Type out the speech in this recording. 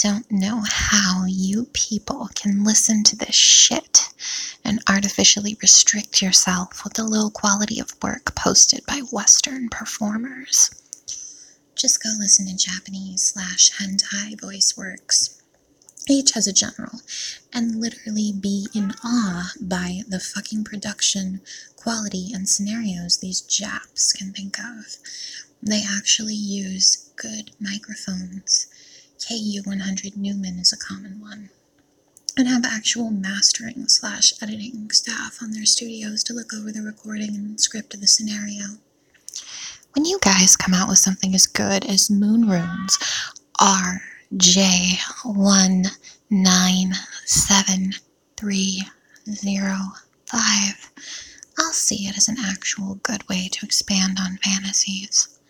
don't know how you people can listen to this shit and artificially restrict yourself with the low quality of work posted by Western performers. Just go listen to Japanese/hentai voice works, each as a general, and literally be in awe by the fucking production quality and scenarios these Japs can think of. They actually use good microphones. KU100 Newman is a common one. And have actual mastering/editing staff on their studios to look over the recording and script of the scenario. When you guys come out with something as good as Moon Runes RJ197305, I'll see it as an actual good way to expand on fantasies.